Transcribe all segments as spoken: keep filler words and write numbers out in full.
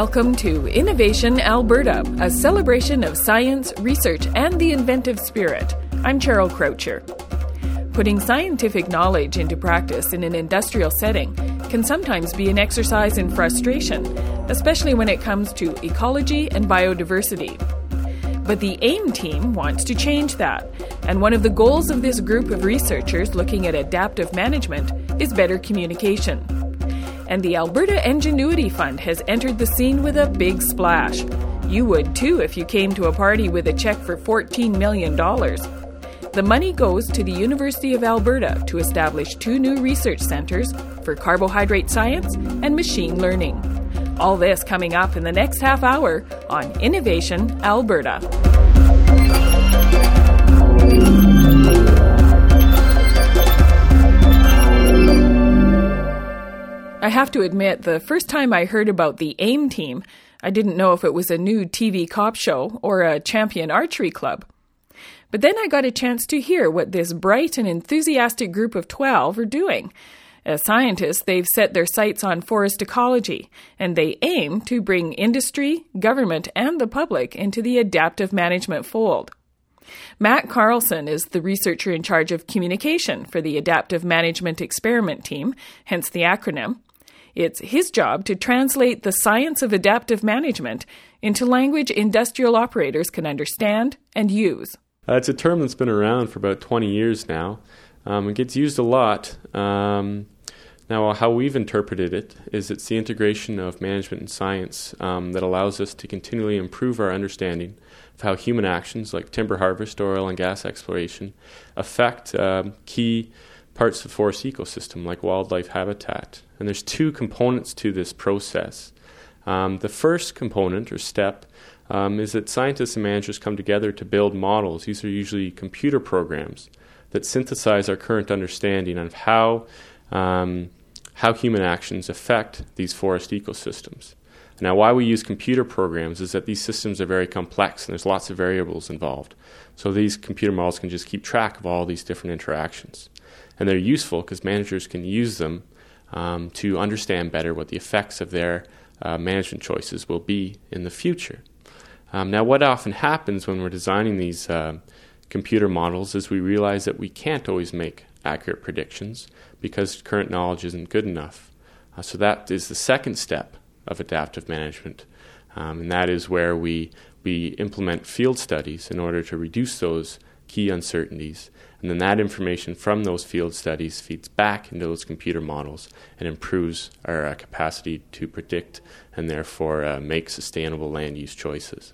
Welcome to Innovation Alberta, a celebration of science, research, and the inventive spirit. I'm Cheryl Croucher. Putting scientific knowledge into practice in an industrial setting can sometimes be an exercise in frustration, especially when it comes to ecology and biodiversity. But the AIM team wants to change that, and one of the goals of this group of researchers looking at adaptive management is better communication. And the Alberta Engenuity Fund has entered the scene with a big splash. You would too if you came to a party with a check for fourteen million dollars. The money goes to the University of Alberta to establish two new research centres for carbohydrate science and machine learning. All this coming up in the next half hour on Innovation Alberta. I have to admit, the first time I heard about the AIM team, I didn't know if it was a new T V cop show or a champion archery club. But then I got a chance to hear what this bright and enthusiastic group of twelve are doing. As scientists, they've set their sights on forest ecology, and they aim to bring industry, government, and the public into the adaptive management fold. Matt Carlson is the researcher in charge of communication for the Adaptive Management Experiment Team, hence the acronym. It's his job to translate the science of adaptive management into language industrial operators can understand and use. Uh, it's a term that's been around for about twenty years now. Um, it gets used a lot. Um, now, how we've interpreted it is it's the integration of management and science um, that allows us to continually improve our understanding of how human actions like timber harvest or oil and gas exploration affect um, key parts of the forest ecosystem like wildlife habitat. And there's two components to this process. Um, the first component or step um, is that scientists and managers come together to build models. These are usually computer programs that synthesize our current understanding of how um, how human actions affect these forest ecosystems. Now, why we use computer programs is that these systems are very complex and there's lots of variables involved. So these computer models can just keep track of all these different interactions. And they're useful because managers can use them um, to understand better what the effects of their uh, management choices will be in the future. Um, now, what often happens when we're designing these uh, computer models is we realize that we can't always make accurate predictions because current knowledge isn't good enough. Uh, so that is the second step of adaptive management, um, and that is where we we implement field studies in order to reduce those key uncertainties, and then that information from those field studies feeds back into those computer models and improves our uh, capacity to predict and therefore uh, make sustainable land use choices.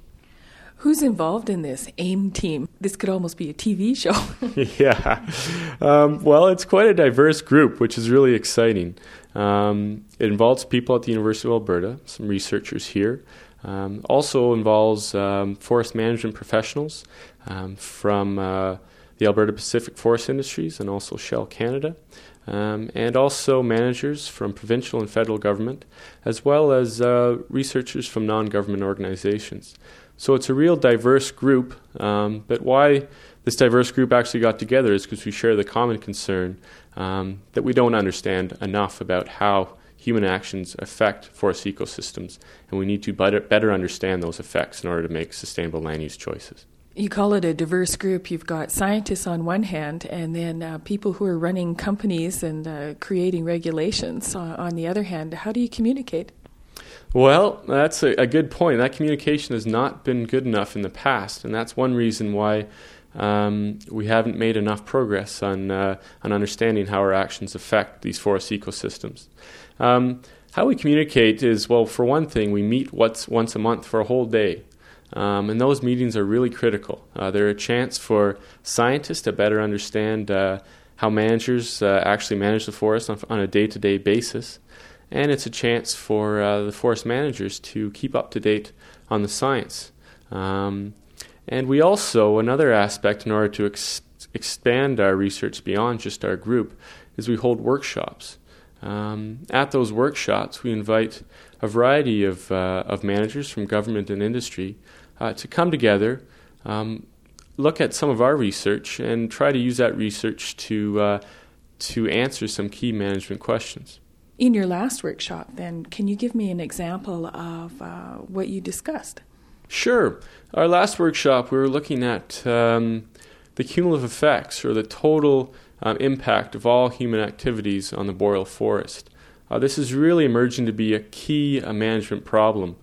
Who's involved in this AIM team? This could almost be a T V show. yeah. Um, well, it's quite a diverse group, which is really exciting. Um, it involves people at the University of Alberta, some researchers here. Um, also involves um, forest management professionals um, from uh, the Alberta Pacific Forest Industries and also Shell Canada, um, and also managers from provincial and federal government, as well as uh, researchers from non-government organizations. So it's a real diverse group, um, but why this diverse group actually got together is because we share the common concern um, that we don't understand enough about how human actions affect forest ecosystems, and we need to better, better understand those effects in order to make sustainable land use choices. You call it a diverse group. You've got scientists on one hand and then uh, people who are running companies and uh, creating regulations on, on the other hand. How do you communicate? Well, that's a, a good point. That communication has not been good enough in the past, and that's one reason why um, we haven't made enough progress on uh, on understanding how our actions affect these forest ecosystems. Um, how we communicate is, well, for one thing, we meet once, once a month for a whole day, um, and those meetings are really critical. Uh, they're a chance for scientists to better understand uh, how managers uh, actually manage the forest on, on a day-to-day basis. And it's a chance for uh, the forest managers to keep up to date on the science. Um, and we also, another aspect in order to ex- expand our research beyond just our group, is we hold workshops. Um, at those workshops, we invite a variety of, uh, of managers from government and industry uh, to come together, um, look at some of our research, and try to use that research to, uh, to answer some key management questions. In your last workshop, then, can you give me an example of uh, what you discussed? Sure. Our last workshop, we were looking at um, the cumulative effects, or the total um, impact of all human activities on the boreal forest. Uh, this is really emerging to be a key uh, management problem.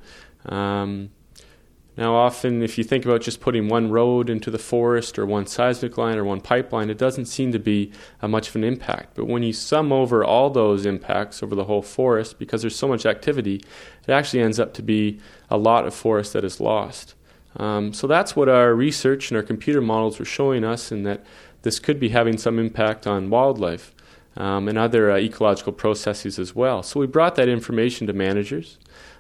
Um, now, often, if you think about just putting one road into the forest, or one seismic line, or one pipeline, it doesn't seem to be uh, much of an impact. But when you sum over all those impacts over the whole forest, because there's so much activity, it actually ends up to be a lot of forest that is lost. Um, so that's what our research and our computer models were showing us, and that this could be having some impact on wildlife um, and other uh, ecological processes as well. So we brought that information to managers,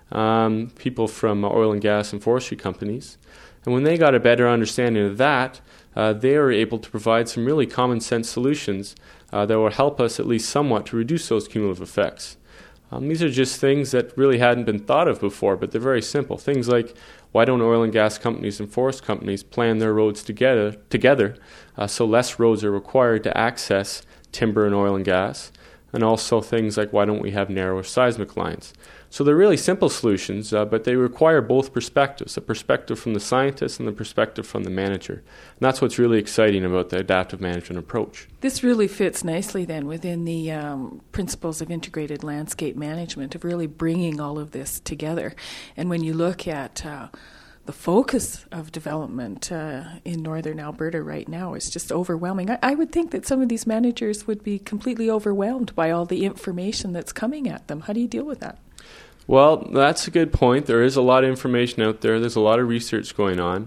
um, people from oil and gas and forestry companies, and when they got a better understanding of that, uh, they were able to provide some really common sense solutions uh, that will help us at least somewhat to reduce those cumulative effects. Um, these are just things that really hadn't been thought of before, but they're very simple. Things like, why don't oil and gas companies and forest companies plan their roads together, together uh, so less roads are required to access timber and oil and gas? And also things like, why don't we have narrower seismic lines? So they're really simple solutions, uh, but they require both perspectives, a perspective from the scientist and the perspective from the manager. And that's what's really exciting about the adaptive management approach. This really fits nicely then within the um, principles of integrated landscape management, of really bringing all of this together. And when you look at uh, the focus of development uh, in northern Alberta right now, is just overwhelming. I, I would think that some of these managers would be completely overwhelmed by all the information that's coming at them. How do you deal with that? Well, that's a good point. There is a lot of information out there. There's a lot of research going on.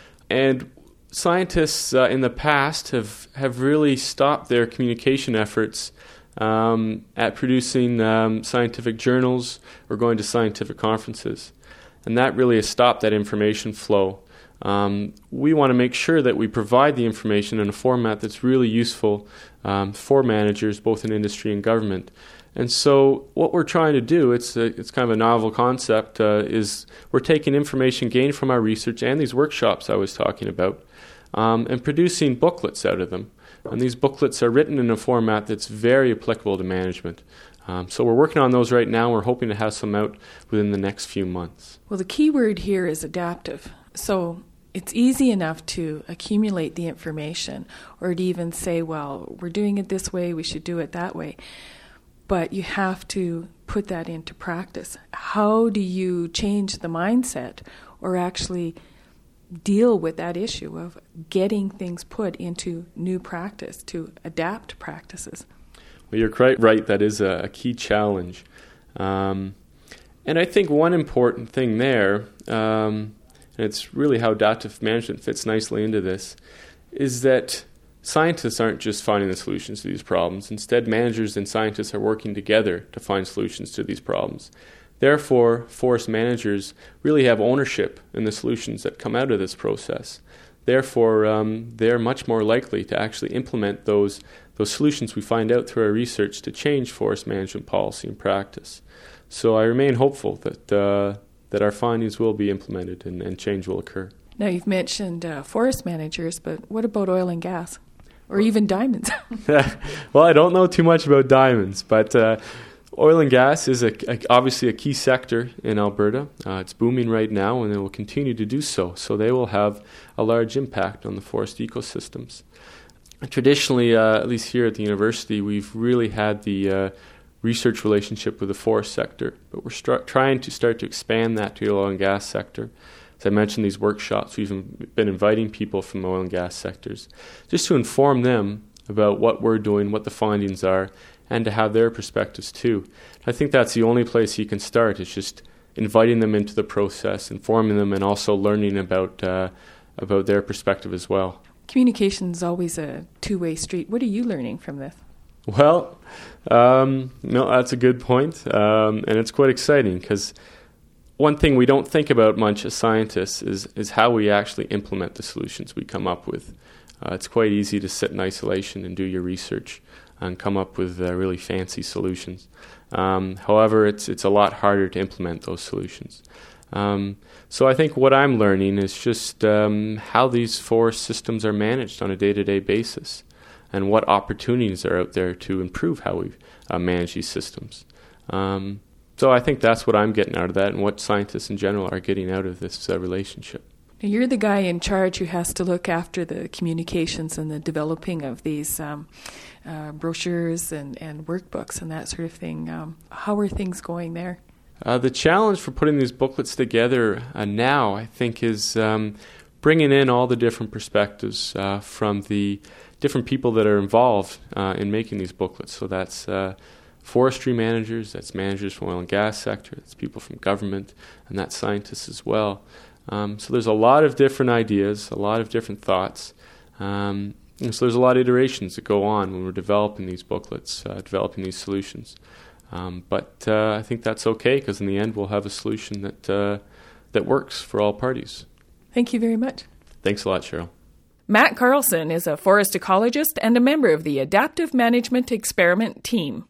And scientists uh, in the past have, have really stopped their communication efforts um, at producing um, scientific journals or going to scientific conferences. And that really has stopped that information flow. Um, we want to make sure that we provide the information in a format that's really useful um, for managers, both in industry and government. And so what we're trying to do, it's a, it's kind of a novel concept, uh, is we're taking information gained from our research and these workshops I was talking about um, and producing booklets out of them. And these booklets are written in a format that's very applicable to management. Um, so we're working on those right now. We're hoping to have some out within the next few months. Well, the key word here is adaptive. So it's easy enough to accumulate the information or to even say, well, we're doing it this way, we should do it that way. But you have to put that into practice. How do you change the mindset or actually deal with that issue of getting things put into new practice, to adapt practices? Well, you're quite right. That is a, a key challenge. Um, and I think one important thing there, um, and it's really how adaptive management fits nicely into this, is that scientists aren't just finding the solutions to these problems. Instead, managers and scientists are working together to find solutions to these problems. Therefore, forest managers really have ownership in the solutions that come out of this process. Therefore, um, they're much more likely to actually implement those, those solutions we find out through our research to change forest management policy and practice. So I remain hopeful that, uh, that our findings will be implemented and, and change will occur. Now, you've mentioned uh, forest managers, but what about oil and gas? Or even diamonds? Well, I don't know too much about diamonds, but uh, oil and gas is a, a, obviously a key sector in Alberta. Uh, it's booming right now, and it will continue to do so. So they will have a large impact on the forest ecosystems. Traditionally, uh, at least here at the university, we've really had the uh, research relationship with the forest sector, but we're start, trying to start to expand that to the oil and gas sector. As I mentioned, these workshops, we've been inviting people from the oil and gas sectors just to inform them about what we're doing, what the findings are, and to have their perspectives too. I think that's the only place you can start, is just inviting them into the process, informing them, and also learning about uh, about their perspective as well. Communication is always a two-way street. What are you learning from this? Well, um, no, that's a good point, um, and it's quite exciting because one thing we don't think about much as scientists is, is how we actually implement the solutions we come up with. Uh, it's quite easy to sit in isolation and do your research and come up with uh, really fancy solutions. Um, however, it's it's a lot harder to implement those solutions. Um, so I think what I'm learning is just um, how these forest systems are managed on a day-to-day basis and what opportunities are out there to improve how we uh, manage these systems. Um, so I think that's what I'm getting out of that, and what scientists in general are getting out of this uh, relationship. You're the guy in charge who has to look after the communications and the developing of these um, uh, brochures and, and workbooks and that sort of thing. Um, how are things going there? Uh, the challenge for putting these booklets together uh, now, I think, is um, bringing in all the different perspectives uh, from the different people that are involved uh, in making these booklets. So that's uh, forestry managers, that's managers from oil and gas sector, that's people from government, and that's scientists as well. Um, so there's a lot of different ideas, a lot of different thoughts. Um, and so there's a lot of iterations that go on when we're developing these booklets, uh, developing these solutions. Um, but uh, I think that's okay, because in the end we'll have a solution that uh, that works for all parties. Thank you very much. Thanks a lot, Cheryl. Matt Carlson is a forest ecologist and a member of the Adaptive Management Experiment team.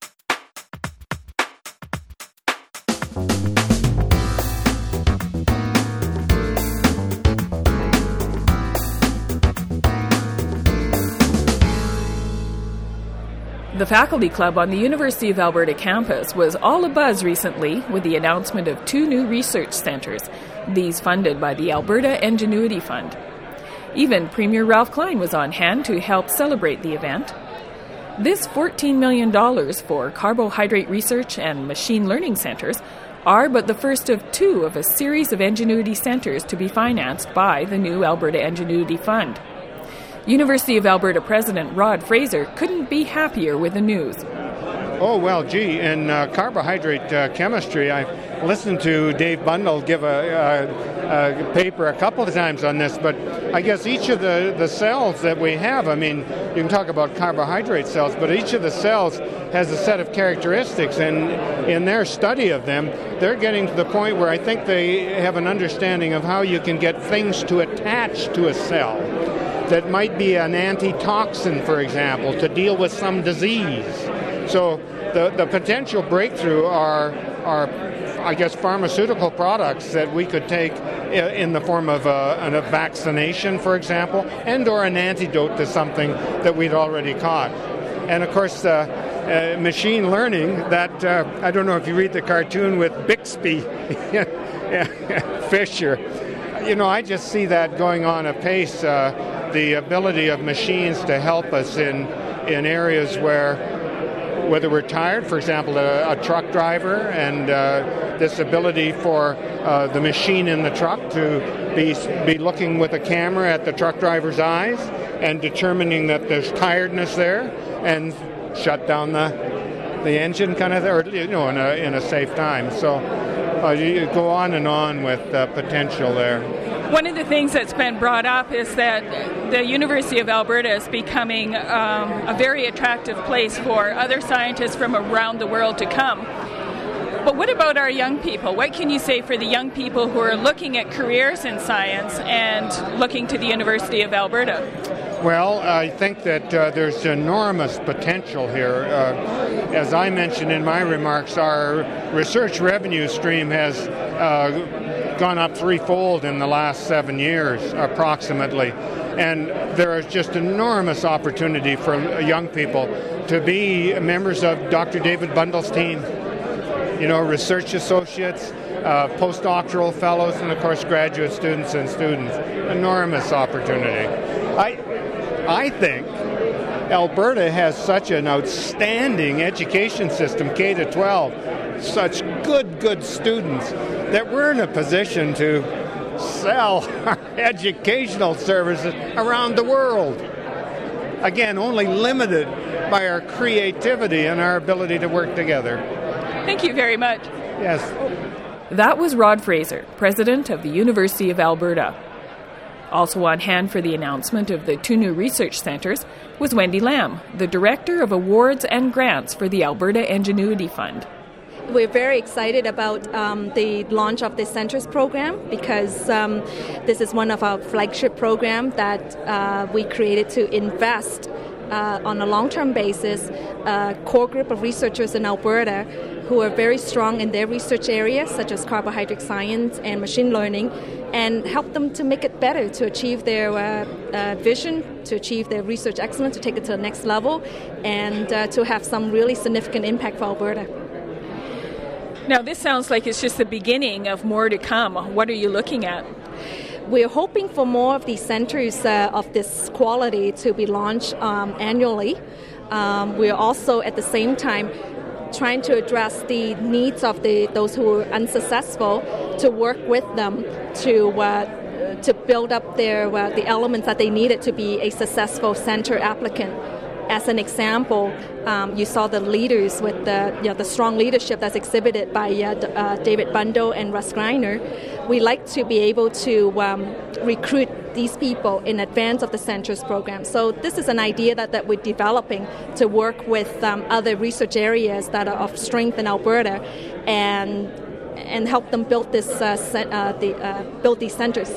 The Faculty Club on the University of Alberta campus was all abuzz recently with the announcement of two new research centres, these funded by the Alberta Ingenuity Fund. Even Premier Ralph Klein was on hand to help celebrate the event. This fourteen million dollars for carbohydrate research and machine learning centres are but the first of two of a series of Ingenuity centres to be financed by the new Alberta Ingenuity Fund. University of Alberta President Rod Fraser couldn't be happier with the news. Oh, well, gee, in uh, carbohydrate uh, chemistry, I listened to Dave Bundle give a, a, a paper a couple of times on this, but I guess each of the, the cells that we have, I mean, you can talk about carbohydrate cells, but each of the cells has a set of characteristics, and in their study of them, they're getting to the point where I think they have an understanding of how you can get things to attach to a cell that might be an antitoxin, for example, to deal with some disease. So the, the potential breakthrough are, are, I guess, pharmaceutical products that we could take in the form of a, a vaccination, for example, and or an antidote to something that we'd already caught. And, of course, uh, uh, machine learning, that, uh, I don't know if you read the cartoon with Bixby Fisher. You know, I just see that going on apace, uh, the ability of machines to help us in, in areas where, whether we're tired, for example, a, a truck driver, and uh, this ability for uh, the machine in the truck to be be looking with a camera at the truck driver's eyes and determining that there's tiredness there and shut down the the engine kind of, or, you know, in a, in a safe time. So uh, you go on and on with uh, potential there. One of the things that's been brought up is that the University of Alberta is becoming um, a very attractive place for other scientists from around the world to come. But what about our young people? What can you say for the young people who are looking at careers in science and looking to the University of Alberta? Well, I think that uh, there's enormous potential here. Uh, as I mentioned in my remarks, our research revenue stream has uh, gone up threefold in the last seven years, approximately. And there is just enormous opportunity for young people to be members of Doctor David Bundle's team. You know, research associates, uh, postdoctoral fellows, and of course graduate students and students. Enormous opportunity. I, I think Alberta has such an outstanding education system, K to twelve, such good, good students, that we're in a position to sell our educational services around the world. Again, only limited by our creativity and our ability to work together. Thank you very much. Yes. That was Rod Fraser, president of the University of Alberta. Also on hand for the announcement of the two new research centres was Wendy Lamb, the Director of Awards and Grants for the Alberta Ingenuity Fund. We're very excited about um, the launch of this Centres program because um, this is one of our flagship programs that uh, we created to invest uh, on a long-term basis a core group of researchers in Alberta who are very strong in their research areas, such as carbohydrate science and machine learning, and help them to make it better, to achieve their uh, uh, vision, to achieve their research excellence, to take it to the next level, and uh, to have some really significant impact for Alberta. Now, this sounds like it's just the beginning of more to come. What are you looking at? We're hoping for more of these centers uh, of this quality to be launched um, annually. Um, we're also, at the same time, trying to address the needs of the those who are unsuccessful, to work with them to uh, to build up their uh, the elements that they needed to be a successful center applicant. As an example, um, you saw the leaders with the you know, the strong leadership that's exhibited by uh, D- uh, David Bundle and Russ Greiner. We like to be able to um, recruit these people in advance of the centers program. So this is an idea that, that we're developing to work with um, other research areas that are of strength in Alberta, and and help them build this uh, cent- uh, the uh, build these centers.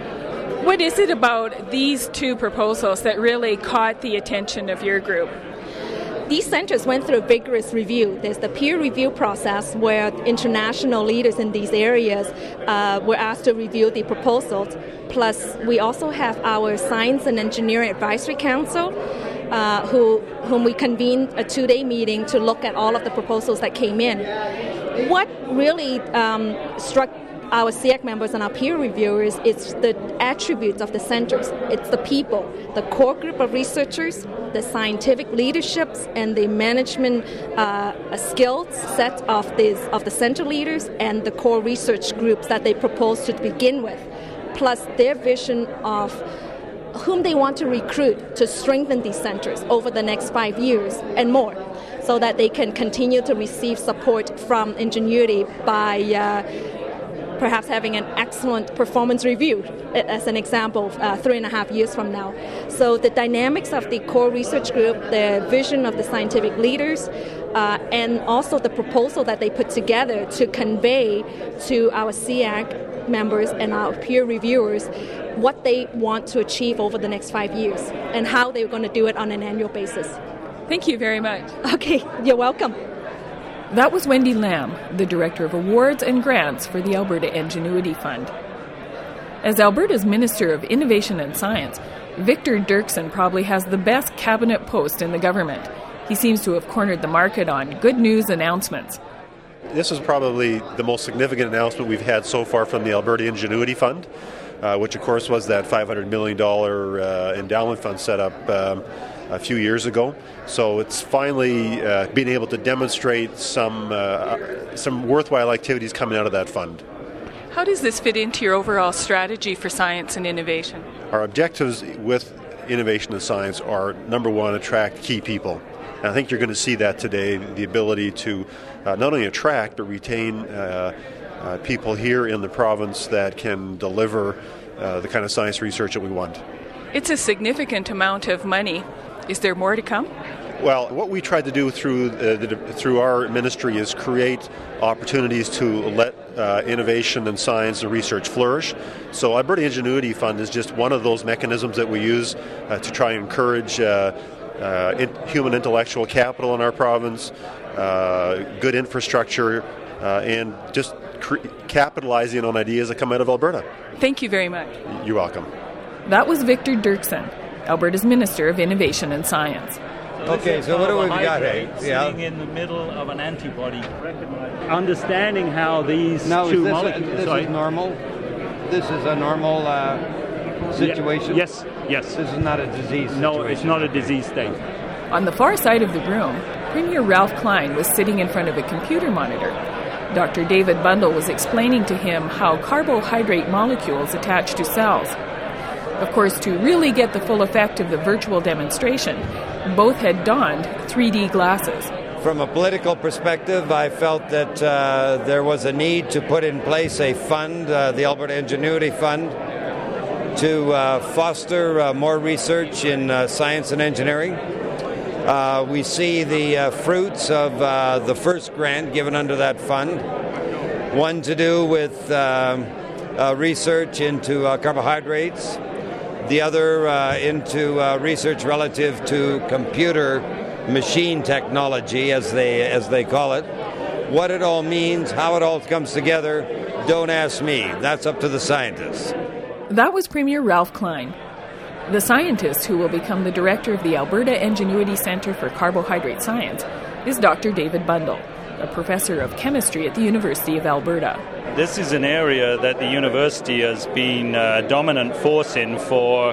What is it about these two proposals that really caught the attention of your group? These centers went through a vigorous review. There's the peer review process where international leaders in these areas uh, were asked to review the proposals. Plus, we also have our Science and Engineering Advisory Council, uh, who whom we convened a two-day meeting to look at all of the proposals that came in. What really um, struck our S E A C members and our peer reviewers, it's the attributes of the centers. It's the people, the core group of researchers, the scientific leaderships, and the management uh, skills set of these of the center leaders and the core research groups that they propose to begin with, plus their vision of whom they want to recruit to strengthen these centers over the next five years and more, so that they can continue to receive support from Ingenuity by uh, perhaps having an excellent performance review, as an example, uh, three and a half years from now. So the dynamics of the core research group, the vision of the scientific leaders, uh, and also the proposal that they put together to convey to our S E A C members and our peer reviewers what they want to achieve over the next five years and how they're going to do it on an annual basis. Thank you very much. Okay, you're welcome. That was Wendy Lamb, the Director of Awards and Grants for the Alberta Ingenuity Fund. As Alberta's Minister of Innovation and Science, Victor Doerksen probably has the best cabinet post in the government. He seems to have cornered the market on good news announcements. This is probably the most significant announcement we've had so far from the Alberta Ingenuity Fund, uh, which of course was that five hundred million dollars uh, endowment fund set up um, a few years ago. So it's finally uh, being able to demonstrate some uh, some worthwhile activities coming out of that fund. How does this fit into your overall strategy for science and innovation? Our objectives with innovation and science are, number one, attract key people. And I think you're going to see that today, the ability to uh, not only attract but retain uh, uh, people here in the province that can deliver uh, the kind of science research that we want. It's a significant amount of money. Is there more to come? Well, what we tried to do through uh, the, through our ministry is create opportunities to let uh, innovation and science and research flourish. So Alberta Ingenuity Fund is just one of those mechanisms that we use uh, to try and encourage uh, uh, in, human intellectual capital in our province, uh, good infrastructure, uh, and just cre- capitalizing on ideas that come out of Alberta. Thank you very much. You're welcome. That was Victor Doerksen, Alberta's Minister of Innovation and Science. Okay, so what do we got here? Yeah. Sitting in the middle of an antibody. Understanding how these now, two is this molecules... A, this sorry. is normal? This is a normal uh, situation? Yeah. Yes, yes. This is not a disease situation? No, it's not a disease state. On the far side of the room, Premier Ralph Klein was sitting in front of a computer monitor. Doctor David Bundle was explaining to him how carbohydrate molecules attach to cells. Of course, to really get the full effect of the virtual demonstration, both had donned three D glasses. From a political perspective, I felt that uh, there was a need to put in place a fund, uh, the Alberta Ingenuity Fund, to uh, foster uh, more research in uh, science and engineering. Uh, we see the uh, fruits of uh, the first grant given under that fund, one to do with uh, uh, research into uh, carbohydrates, the other uh, into uh, research relative to computer machine technology, as they as they call it. What it all means, how it all comes together, don't ask me. That's up to the scientists. That was Premier Ralph Klein. The scientist who will become the director of the Alberta Ingenuity Centre for Carbohydrate Science is Doctor David Bundle. a professor of chemistry at the University of Alberta. This is an area that the university has been a dominant force in for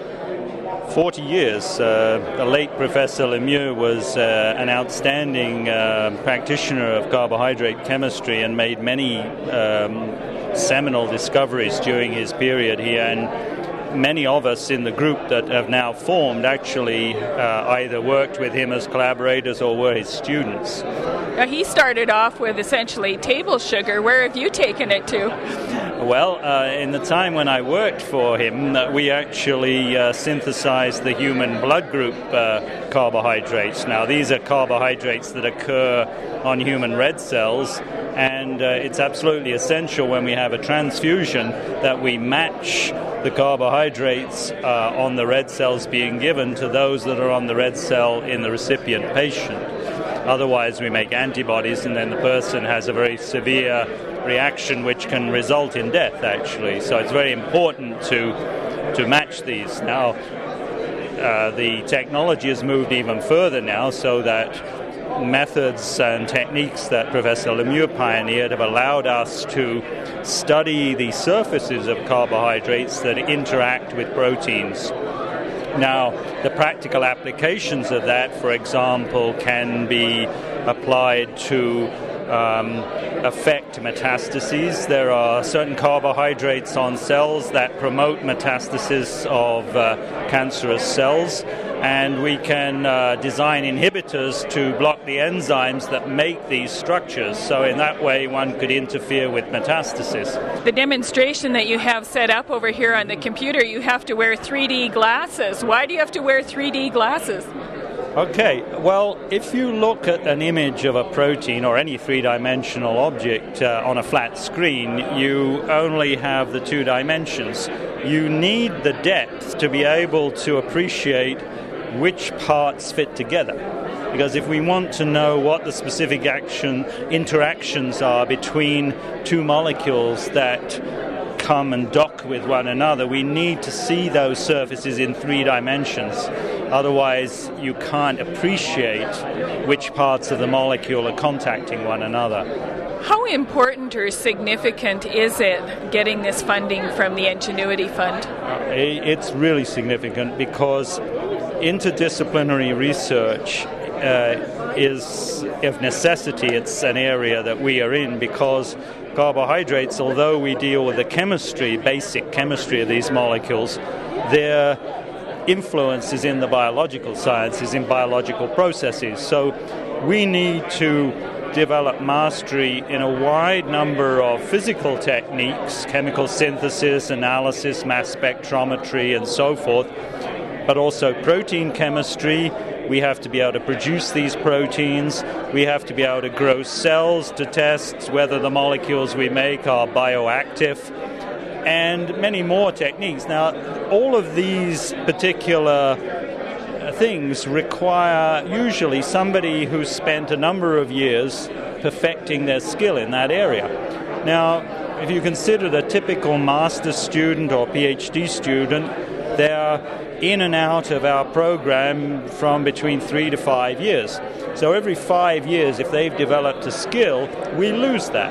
forty years. Uh, the late Professor Lemieux was uh, an outstanding uh, practitioner of carbohydrate chemistry and made many um, seminal discoveries during his period here, and many of us in the group that have now formed actually uh, either worked with him as collaborators or were his students. Now, he started off with essentially table sugar. Where have you taken it to? Well, uh, in the time when I worked for him, uh, we actually uh, synthesized the human blood group uh, carbohydrates. Now, these are carbohydrates that occur on human red cells, and uh, it's absolutely essential when we have a transfusion that we match the carbohydrates uh, on the red cells being given to those that are on the red cell in the recipient patient. Otherwise, we make antibodies, and then the person has a very severe reaction which can result in death, actually. So it's very important to to match these. Now, uh, the technology has moved even further now, so that methods and techniques that Professor Lemieux pioneered have allowed us to study the surfaces of carbohydrates that interact with proteins. Now, the practical applications of that, for example, can be applied to um, affect metastases. There are certain carbohydrates on cells that promote metastasis of uh, cancerous cells, and we can uh, design inhibitors to block the enzymes that make these structures. So in that way, one could interfere with metastasis. The demonstration that you have set up over here on the computer, you have to wear three D glasses. Why do you have to wear three D glasses? Okay, well, if you look at an image of a protein or any three-dimensional object uh, on a flat screen, you only have the two dimensions. You need the depth to be able to appreciate which parts fit together. Because if we want to know what the specific action interactions are between two molecules that come and dock with one another, we need to see those surfaces in three dimensions. Otherwise, you can't appreciate which parts of the molecule are contacting one another. How important or significant is it getting this funding from the Ingenuity Fund? It's really significant because interdisciplinary research uh, is, of necessity, it's an area that we are in because carbohydrates, although we deal with the chemistry, basic chemistry of these molecules, their influence is in the biological sciences, in biological processes. So we need to develop mastery in a wide number of physical techniques, chemical synthesis, analysis, mass spectrometry, and so forth, but also protein chemistry. We have to be able to produce these proteins. We have to be able to grow cells to test whether the molecules we make are bioactive, and many more techniques. Now, all of these particular things require usually somebody who's spent a number of years perfecting their skill in that area. Now, if you consider the typical master's student or PhD student, they're in and out of our program from between three to five years. So every five years, if they've developed a skill, we lose that.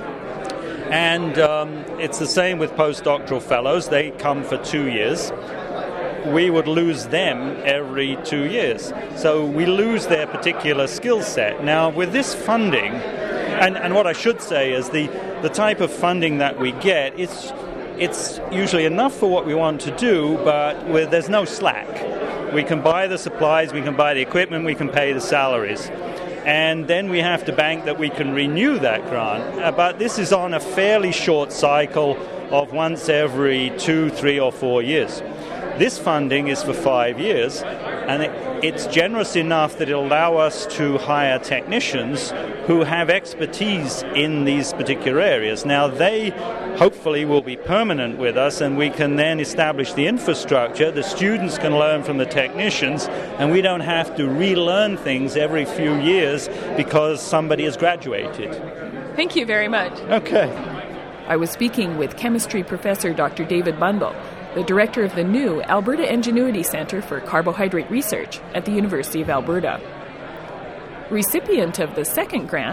And um, it's the same with postdoctoral fellows. They come for two years. We would lose them every two years. So we lose their particular skill set. Now, with this funding, and, and what I should say is the, the type of funding that we get, it's It's usually enough for what we want to do, but with, there's no slack. We can buy the supplies, we can buy the equipment, we can pay the salaries. And then we have to bank that we can renew that grant. Uh, but this is on a fairly short cycle of once every two, three, or four years. This funding is for five years, and it, it's generous enough that it'll allow us to hire technicians who have expertise in these particular areas. Now, they hopefully will be permanent with us, and we can then establish the infrastructure. The students can learn from the technicians, and we don't have to relearn things every few years because somebody has graduated. Thank you very much. Okay. I was speaking with chemistry professor Doctor David Bundall, the director of the new Alberta Ingenuity Centre for Carbohydrate Research at the University of Alberta. Recipient of the second grant,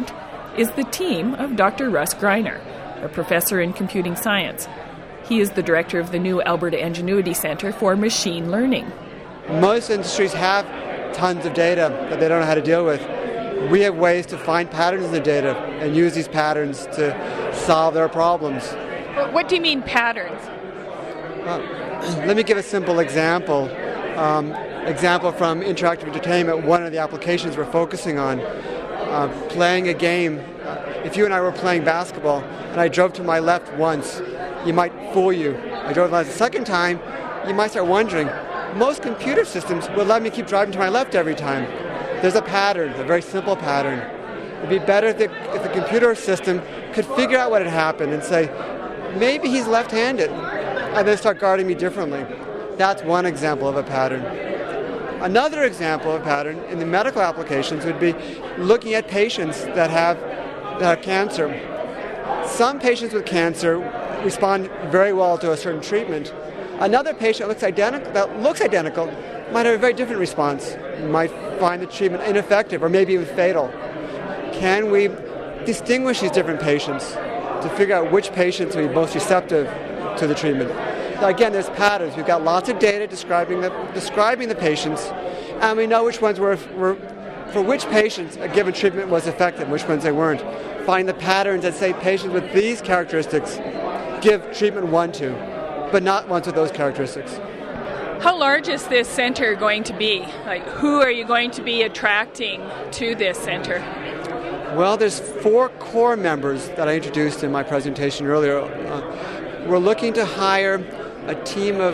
is the team of Doctor Russ Greiner, a professor in computing science. He is the director of the new Alberta Ingenuity Centre for Machine Learning. Most industries have tons of data that they don't know how to deal with. We have ways to find patterns in the data and use these patterns to solve their problems. What do you mean patterns? Uh, let me give a simple example. Um, example from interactive entertainment, one of the applications we're focusing on. Uh, playing a game. Uh, if you and I were playing basketball and I drove to my left once, you might fool you. I drove left the second time, you might start wondering, most computer systems will let me keep driving to my left every time. There's a pattern, a very simple pattern. It'd be better if the, if the computer system could figure out what had happened and say, maybe he's left-handed, and then start guarding me differently. That's one example of a pattern. Another example of a pattern in the medical applications would be looking at patients that have, that have cancer. Some patients with cancer respond very well to a certain treatment. Another patient that looks identical, that looks identical might have a very different response, might find the treatment ineffective or maybe even fatal. Can we distinguish these different patients to figure out which patients will be most receptive to the treatment? So again, there's patterns. We've got lots of data describing the describing the patients, and we know which ones were, were for which patients a given treatment was effective, which ones they weren't. Find the patterns that say patients with these characteristics give treatment one to, but not ones with those characteristics. How large is this center going to be? Like, who are you going to be attracting to this center? Well, there's four core members that I introduced in my presentation earlier. Uh, we're looking to hire a team of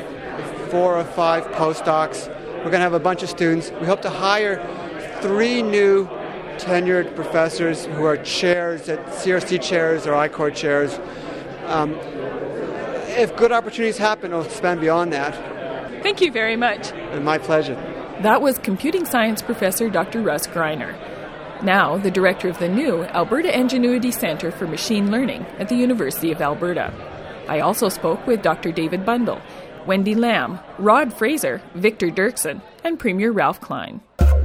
four or five postdocs. We're going to have a bunch of students. We hope to hire three new tenured professors who are chairs, at C R C chairs or I C O R chairs. Um, if good opportunities happen, we'll expand beyond that. Thank you very much. And my pleasure. That was computing science professor Doctor Russ Greiner, now the director of the new Alberta Ingenuity Centre for Machine Learning at the University of Alberta. I also spoke with Doctor David Bundle, Wendy Lamb, Rod Fraser, Victor Dirksen, and Premier Ralph Klein.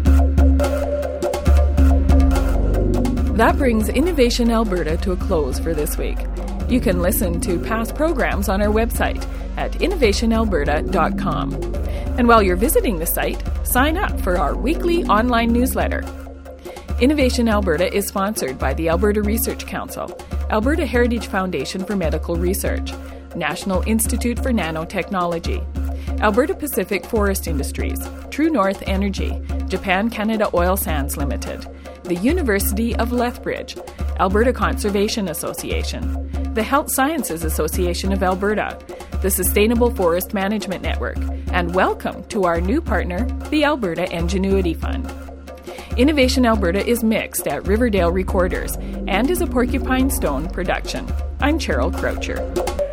That brings Innovation Alberta to a close for this week. You can listen to past programs on our website at innovation alberta dot com. And while you're visiting the site, sign up for our weekly online newsletter. Innovation Alberta is sponsored by the Alberta Research Council, Alberta Heritage Foundation for Medical Research, National Institute for Nanotechnology, Alberta Pacific Forest Industries, True North Energy, Japan Canada Oil Sands Limited, the University of Lethbridge, Alberta Conservation Association, the Health Sciences Association of Alberta, the Sustainable Forest Management Network, and welcome to our new partner, the Alberta Ingenuity Fund. Innovation Alberta is mixed at Riverdale Recorders and is a Porcupine Stone production. I'm Cheryl Croucher.